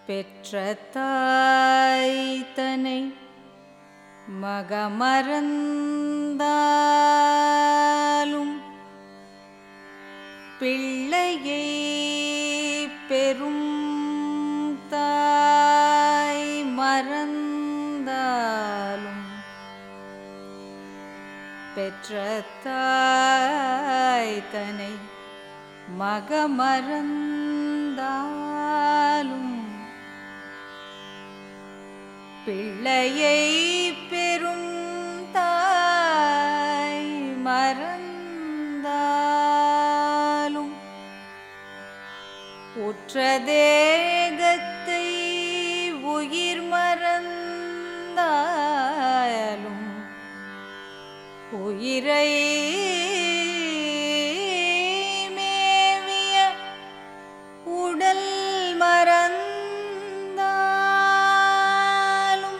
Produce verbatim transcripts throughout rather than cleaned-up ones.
பெற்ற தாய் தனை மகமறந்தாலும் பிள்ளையை பெரும் தாய் மறந்தாலும் பெற்ற தாய் தனை மகமறந்தாலும் பிள்ளையை பெரும் தாய் மறந்தாலும் உற்ற தேகத்தை உயிர் மறந்தாலும் உயிரை மேவிய உடல் மறந்தாலும்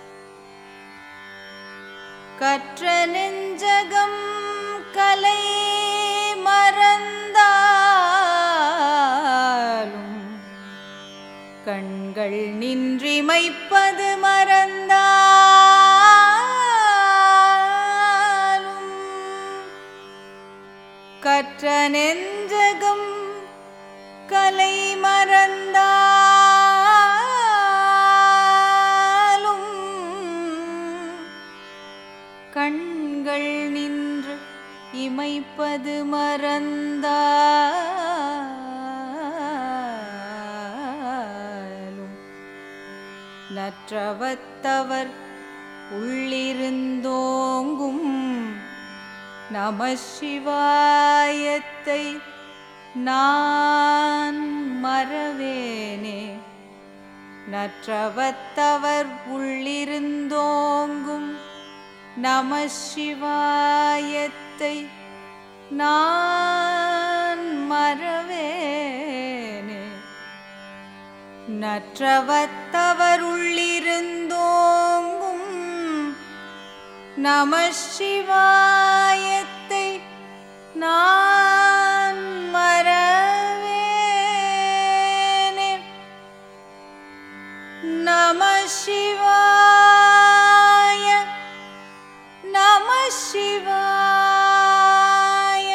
கற்ற நெஞ்சகம் கலை மறந்தாலும் கண்கள் நின்றிமைப்பது மறந்தாலும் கற்ற நெஞ்சகம் கலை மறந்தாலும் கண்கள் நின்று இமைப்பது மறந்தாலும் நற்றவத்தவர் உள்ளிருந்தோங்கும் நமசிவாயத்தை நான் மறவேனே. நற்றவத்தவர் உள்ளிருந்தோங்கும் நமசிவாயத்தை நான் மறவேனே. நற்றவத்தவர் உள்ளிருந்தோங்கும் நமசிவாயத்தை நான் மறவேனே. நமசிவாய நமசிவாய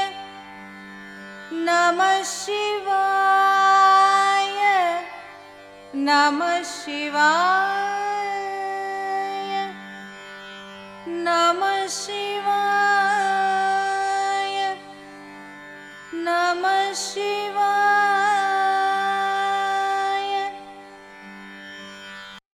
நமசிவாய நமசிவாய நமசிவாய.